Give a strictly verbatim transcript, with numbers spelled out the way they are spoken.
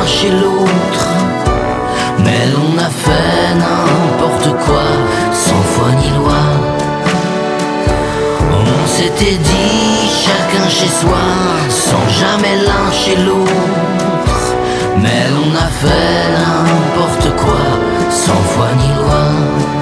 l'un chez l'autre. Mais l'on a fait n'importe quoi, sans foi ni loi. On s'était dit chacun chez soi, sans jamais l'un chez l'autre. Mais l'on a fait n'importe quoi, sans foi ni loi.